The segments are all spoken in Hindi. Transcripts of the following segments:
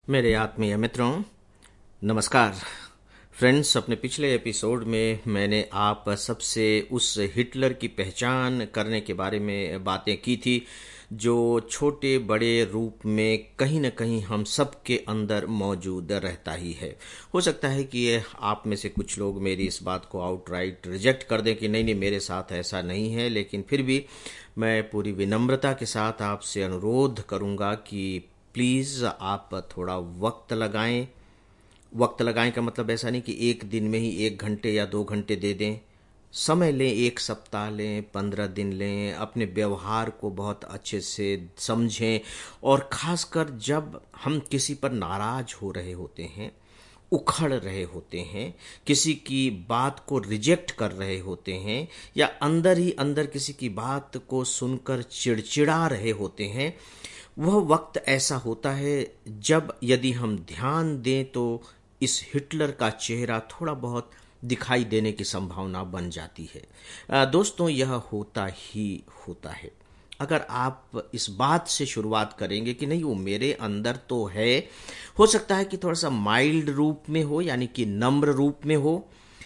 मेरे आत्मीय मित्रों, नमस्कार। फ्रेंड्स, अपने पिछले एपिसोड में मैंने आप सबसे उस हिटलर की पहचान करने के बारे में बातें की थी जो छोटे बड़े रूप में कहीं न कहीं हम सब के अंदर मौजूद रहता ही है। हो सकता है कि ये आप में से कुछ लोग मेरी इस बात को आउटराइट रिजेक्ट कर दें कि नहीं मेरे साथ ऐसा नहीं है, लेकिन फिर भी मैं पूरी विनम्रता के साथ आपसे अनुरोध करूंगा कि प्लीज़ आप थोड़ा वक्त लगाएं। वक्त लगाएं का मतलब ऐसा नहीं कि एक दिन में ही 1 घंटे या 2 घंटे दे दें। समय लें, 1 सप्ताह लें, 15 दिन लें, अपने व्यवहार को बहुत अच्छे से समझें। और खासकर जब हम किसी पर नाराज हो रहे होते हैं, उखड़ रहे होते हैं, किसी की बात को रिजेक्ट कर रहे होते हैं, या अंदर ही अंदर किसी की बात को सुनकर चिड़चिड़ा रहे होते हैं, वह वक्त ऐसा होता है जब यदि हम ध्यान दें तो इस हिटलर का चेहरा थोड़ा बहुत दिखाई देने की संभावना बन जाती है। दोस्तों, यह होता ही होता है। अगर आप इस बात से शुरुआत करेंगे कि नहीं वो मेरे अंदर तो है, हो सकता है कि थोड़ा सा माइल्ड रूप में हो, यानी कि नम्र रूप में हो।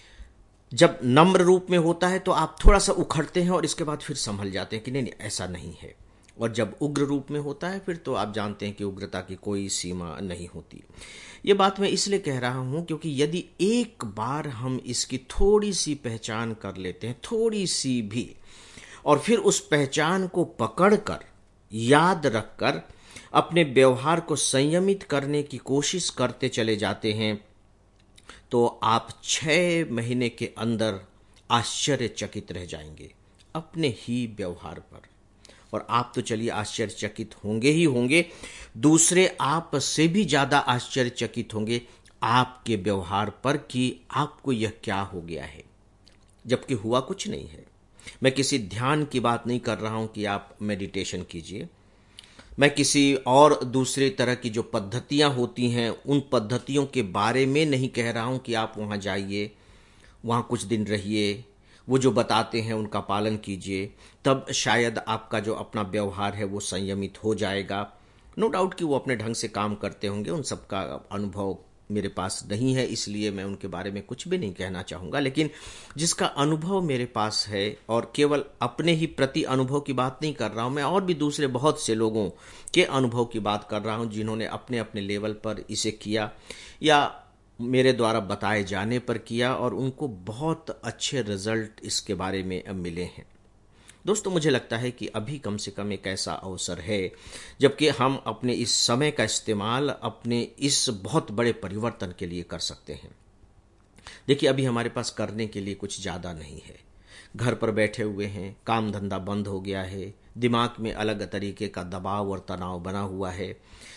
जब नम्र रूप में होता है तो आप थोड़ा सा उखड़ते हैं और इसके बाद फिर संभल जाते हैं कि नहीं नहीं ऐसा नहीं है। और जब उग्र रूप में होता है फिर तो आप जानते हैं कि उग्रता की कोई सीमा नहीं होती। ये बात मैं इसलिए कह रहा हूं क्योंकि यदि एक बार हम इसकी थोड़ी सी पहचान कर लेते हैं, थोड़ी सी भी, और फिर उस पहचान को पकड़कर, याद रखकर अपने व्यवहार को संयमित करने की कोशिश करते चले जाते हैं, तो आप 6 महीने के अंदर आश्चर्यचकित रह जाएंगे अपने ही व्यवहार पर। और आप तो चलिए आश्चर्यचकित होंगे ही होंगे, दूसरे आप से भी ज्यादा आश्चर्यचकित होंगे आपके व्यवहार पर कि आपको यह क्या हो गया है, जबकि हुआ कुछ नहीं है। मैं किसी ध्यान की बात नहीं कर रहा हूं कि आप मेडिटेशन कीजिए। मैं किसी और दूसरे तरह की जो पद्धतियां होती हैं उन पद्धतियों के बारे में नहीं कह रहा हूं कि आप वहां जाइए, वहां कुछ दिन रहिए, वो जो बताते हैं उनका पालन कीजिए, तब शायद आपका जो अपना व्यवहार है वो संयमित हो जाएगा। नो डाउट कि वो अपने ढंग से काम करते होंगे, उन सबका अनुभव मेरे पास नहीं है, इसलिए मैं उनके बारे में कुछ भी नहीं कहना चाहूँगा। लेकिन जिसका अनुभव मेरे पास है, और केवल अपने ही प्रति अनुभव की बात नहीं कर रहा हूँ मैं, और भी दूसरे बहुत से लोगों के अनुभव की बात कर रहा हूँ जिन्होंने अपने अपने लेवल पर इसे किया या मेरे द्वारा बताए जाने पर किया, और उनको बहुत अच्छे रिजल्ट इसके बारे में मिले हैं। दोस्तों, मुझे लगता है कि अभी कम से कम एक ऐसा अवसर है जबकि हम अपने इस समय का इस्तेमाल अपने इस बहुत बड़े परिवर्तन के लिए कर सकते हैं। देखिए, अभी हमारे पास करने के लिए कुछ ज़्यादा नहीं है। घर पर बैठे हुए हैं, काम धंधा बंद हो गया है, दिमाग में अलग तरीके का दबाव और तनाव बना हुआ है।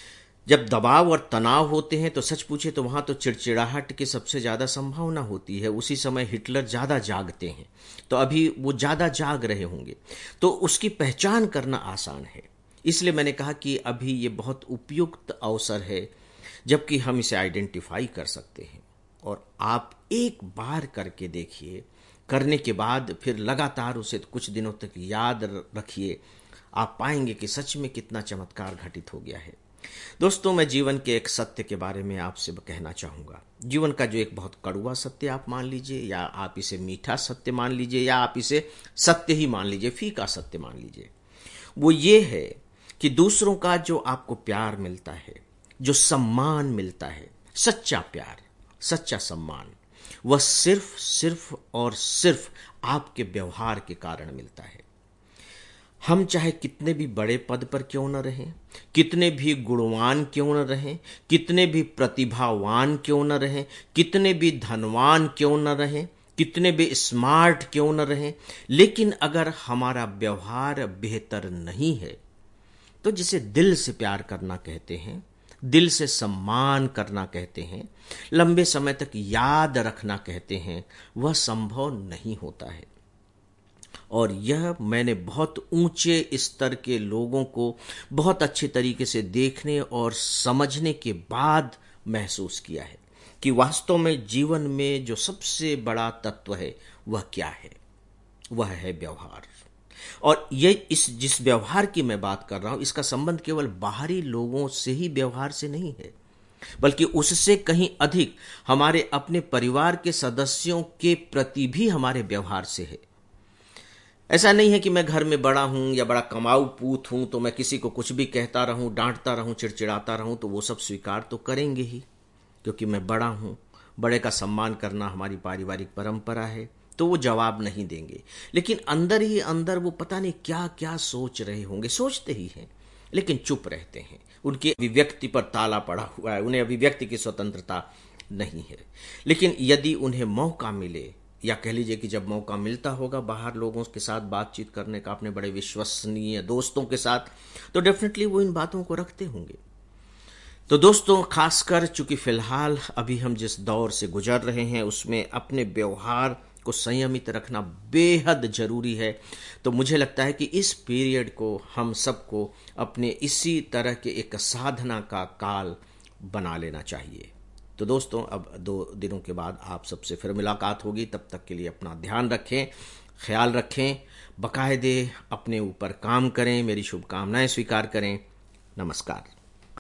जब दबाव और तनाव होते हैं तो सच पूछे तो वहां तो चिड़चिड़ाहट की सबसे ज्यादा संभावना होती है। उसी समय हिटलर ज्यादा जागते हैं, तो अभी वो ज्यादा जाग रहे होंगे, तो उसकी पहचान करना आसान है। इसलिए मैंने कहा कि अभी ये बहुत उपयुक्त अवसर है जबकि हम इसे आइडेंटिफाई कर सकते हैं। और आप एक बार करके देखिए, करने के बाद फिर लगातार उसे कुछ दिनों तक याद रखिए, आप पाएंगे कि सच में कितना चमत्कार घटित हो गया है। दोस्तों, मैं जीवन के एक सत्य के बारे में आपसे कहना चाहूंगा। जीवन का जो एक बहुत कड़वा सत्य आप मान लीजिए, या आप इसे मीठा सत्य मान लीजिए, या आप इसे सत्य ही मान लीजिए, फीका सत्य मान लीजिए, वो ये है कि दूसरों का जो आपको प्यार मिलता है, जो सम्मान मिलता है, सच्चा प्यार, सच्चा सम्मान, वह सिर्फ सिर्फ और सिर्फ आपके व्यवहार के कारण मिलता है। हम चाहे कितने भी बड़े पद पर क्यों न रहें, कितने भी गुणवान क्यों न रहें, कितने भी प्रतिभावान क्यों न रहें, कितने भी धनवान क्यों न रहें, कितने भी स्मार्ट क्यों न रहें, लेकिन अगर हमारा व्यवहार बेहतर नहीं है तो जिसे दिल से प्यार करना कहते हैं, दिल से सम्मान करना कहते हैं, लंबे समय तक याद रखना कहते हैं, वह संभव नहीं होता है। और यह मैंने बहुत ऊंचे स्तर के लोगों को बहुत अच्छे तरीके से देखने और समझने के बाद महसूस किया है कि वास्तव में जीवन में जो सबसे बड़ा तत्व है वह क्या है। वह है व्यवहार। और ये इस जिस व्यवहार की मैं बात कर रहा हूं, इसका संबंध केवल बाहरी लोगों से ही व्यवहार से नहीं है। बल्कि उससे कहीं अधिक हमारे अपने परिवार के सदस्यों के प्रति भी हमारे व्यवहार से है। ऐसा नहीं है कि मैं घर में बड़ा हूं या बड़ा कमाऊ पूत हूं तो मैं किसी को कुछ भी कहता रहूं, डांटता रहूं, चिड़चिड़ाता रहूं तो वो सब स्वीकार तो करेंगे ही, क्योंकि मैं बड़ा हूं। बड़े का सम्मान करना हमारी पारिवारिक परंपरा है, तो वो जवाब नहीं देंगे। लेकिन अंदर ही अंदर वो पता नहीं क्या क्या सोच रहे होंगे, सोचते ही हैं लेकिन चुप रहते हैं। उनकी अभिव्यक्ति पर ताला पड़ा हुआ है, उन्हें अभिव्यक्ति की स्वतंत्रता नहीं है। लेकिन यदि उन्हें मौका मिले, या कह लीजिए कि जब मौका मिलता होगा बाहर लोगों के साथ बातचीत करने का, अपने बड़े विश्वसनीय दोस्तों के साथ, तो डेफिनेटली वो इन बातों को रखते होंगे। तो दोस्तों, खासकर चूंकि फिलहाल अभी हम जिस दौर से गुजर रहे हैं उसमें अपने व्यवहार को संयमित रखना बेहद जरूरी है। तो मुझे लगता है कि इस पीरियड को हम सबको अपने इसी तरह के एक साधना का काल बना लेना चाहिए। तो दोस्तों, अब 2 दिनों के बाद आप सबसे फिर मुलाकात होगी। तब तक के लिए अपना ध्यान रखें, ख्याल रखें, बाकायदे अपने ऊपर काम करें, मेरी शुभकामनाएं स्वीकार करें। नमस्कार।